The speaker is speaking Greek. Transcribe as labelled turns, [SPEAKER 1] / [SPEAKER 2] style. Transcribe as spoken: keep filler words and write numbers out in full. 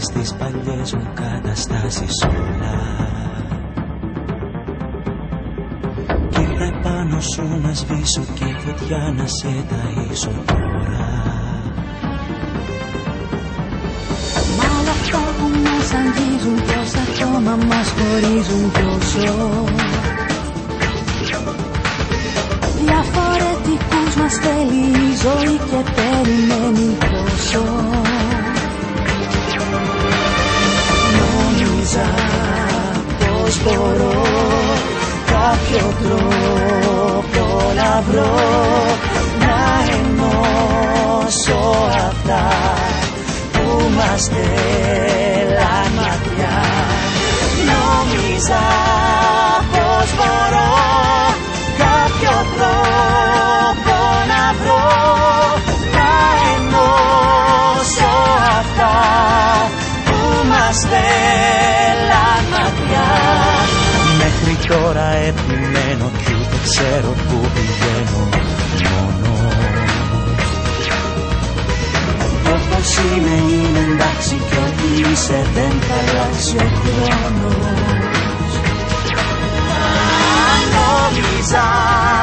[SPEAKER 1] στις παλιές μου καταστάσεις όλα. Κι ήρθα πάνω σου να σβήσω και η φωτιά να σε ταΐσω τώρα.
[SPEAKER 2] Μ' όλα αυτά που μας αγγίζουν, τόσα ακόμα μας χωρίζουν τόσο. Διαφορετικούς μας θέλει η ζωή και περιμένει τόσο.
[SPEAKER 1] Νόμιζα πως μπορώ κάποιο τρόπο να βρω να ενώσω αυτά που μας στέλναν μακριά. Νόμιζα πως μπορώ κάποιο τρόπο να βρω να ενώσω αυτά που μας στέλναν μακριά. Μέχρι τώρα επιμένω κι ούτε ξέρω που πηγαίνω μόνος. Όπως είναι είναι εντάξει κι ό,τι είσαι δεν θα αλλάξει ο χρόνος. Νόμιζα